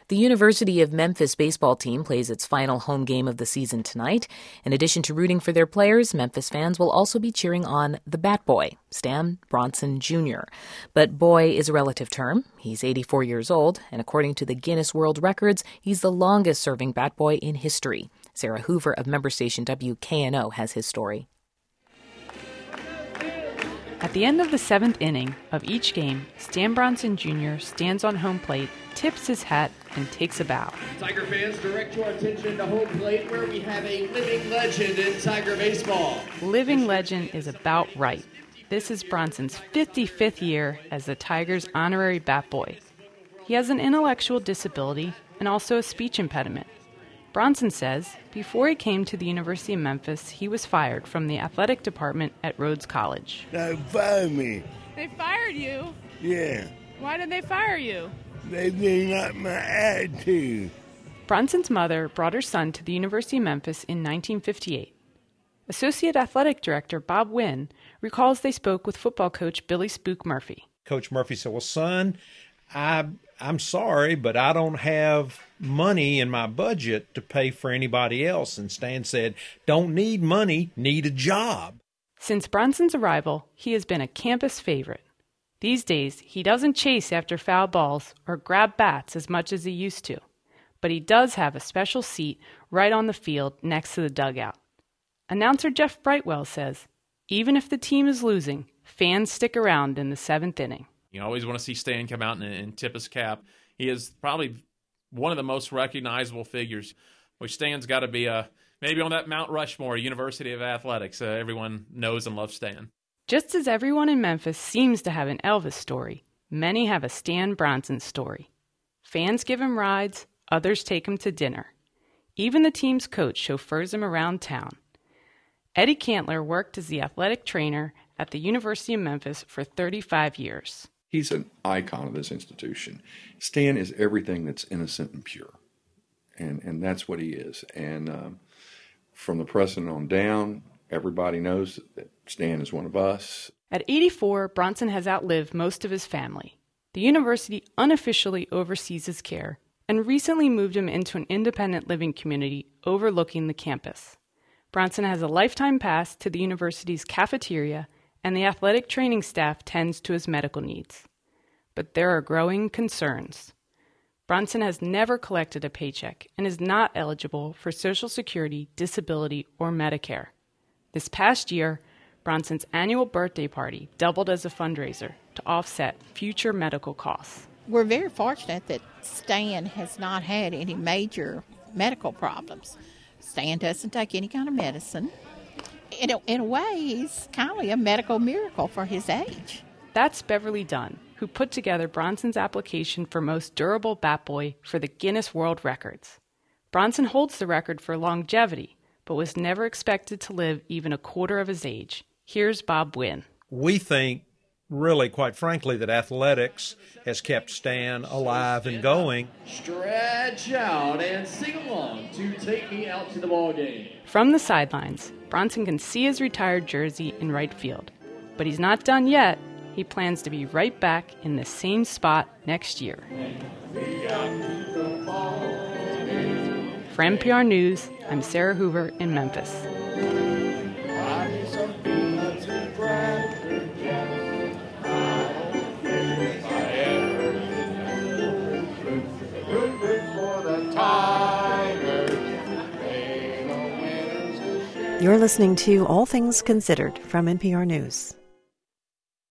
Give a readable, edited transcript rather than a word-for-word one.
The University of Memphis baseball team plays its final home game of the season tonight. In addition to rooting for their players, Memphis fans will also be cheering on the Bat Boy, Stan Bronson Jr. But boy is a relative term. He's 84 years old, and according to the Guinness World Records, he's the longest-serving Bat Boy in history. Sarah Hoover of member station WKNO has his story. At the end of the 7th inning of each game, Stan Bronson Jr. stands on home plate, tips his hat, and takes a bow. Tiger fans, direct your attention to home plate where we have a living legend in Tiger baseball. Living legend is about right. This is Bronson's 55th year as the Tigers' honorary Bat Boy. He has an intellectual disability and also a speech impediment. Bronson says before he came to the University of Memphis, he was fired from the athletic department at Rhodes College. They fired me. They fired you? Yeah. Why did they fire you? They didn't like my attitude. Bronson's mother brought her son to the University of Memphis in 1958. Associate Athletic Director Bob Wynn recalls they spoke with football coach Billy Spook Murphy. Coach Murphy said, well, son, I'm sorry, but I don't have money in my budget to pay for anybody else. And Stan said, don't need money, need a job. Since Bronson's arrival, he has been a campus favorite. These days, he doesn't chase after foul balls or grab bats as much as he used to, but he does have a special seat right on the field next to the dugout. Announcer Jeff Brightwell says, even if the team is losing, fans stick around in the 7th inning. You always want to see Stan come out and tip his cap. He is probably one of the most recognizable figures. Which Stan's got to be maybe on that Mount Rushmore, University of Athletics. Everyone knows and loves Stan. Just as everyone in Memphis seems to have an Elvis story, many have a Stan Bronson story. Fans give him rides, others take him to dinner. Even the team's coach chauffeurs him around town. Eddie Cantler worked as the athletic trainer at the University of Memphis for 35 years. He's an icon of this institution. Stan is everything that's innocent and pure, and that's what he is. And from the president on down, everybody knows that Stan is one of us. At 84, Bronson has outlived most of his family. The university unofficially oversees his care and recently moved him into an independent living community overlooking the campus. Bronson has a lifetime pass to the university's cafeteria, and the athletic training staff tends to his medical needs. But there are growing concerns. Bronson has never collected a paycheck and is not eligible for Social Security, disability, or Medicare. This past year, Bronson's annual birthday party doubled as a fundraiser to offset future medical costs. We're very fortunate that Stan has not had any major medical problems. Stan doesn't take any kind of medicine. In a way, he's kind of a medical miracle for his age. That's Beverly Dunn, who put together Bronson's application for most durable Bat Boy for the Guinness World Records. Bronson holds the record for longevity, but was never expected to live even a quarter of his age. Here's Bob Wynn. We think, really, quite frankly, that athletics has kept Stan alive and going. Stretch out and sing along to Take Me Out to the Ball Game. From the sidelines, Bronson can see his retired jersey in right field. But he's not done yet. He plans to be right back in the same spot next year. For NPR News, I'm Sarah Hoover in Memphis. You're listening to All Things Considered from NPR News.